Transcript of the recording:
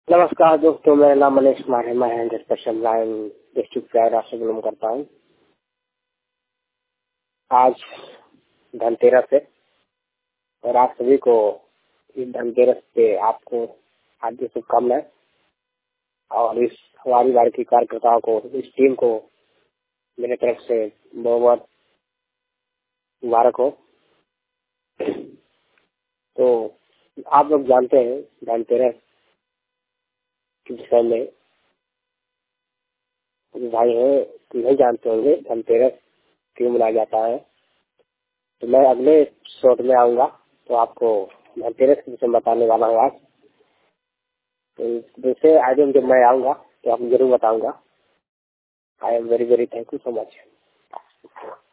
नमस्कार दोस्तों, मेरा नाम मनीष कुमार है। मैं 100% लाइन डिस्ट्रिक्ट प्रयागराज से बिलोंग करता हूँ। आज धनतेरस है और आप सभी को इस धनतेरस पे आपको हार्दिक शुभकामनाएं और इस हमारी बार की कार्यकर्ताओं को, इस टीम को मेरे तरफ से बहुत बहुत मुबारक हो। तो आप लोग जानते हैं धनतेरस के विषय में, भाई हैं नहीं जानते होंगे धनतेरस क्यों मनाया जाता है। तो मैं अगले शॉट में आऊंगा तो आपको धनतेरस के विषय में बताने वाला हूँ आज। तो दूसरे आइटम जब मैं आऊंगा तो आपको जरूर बताऊंगा। I am very very thank you so much.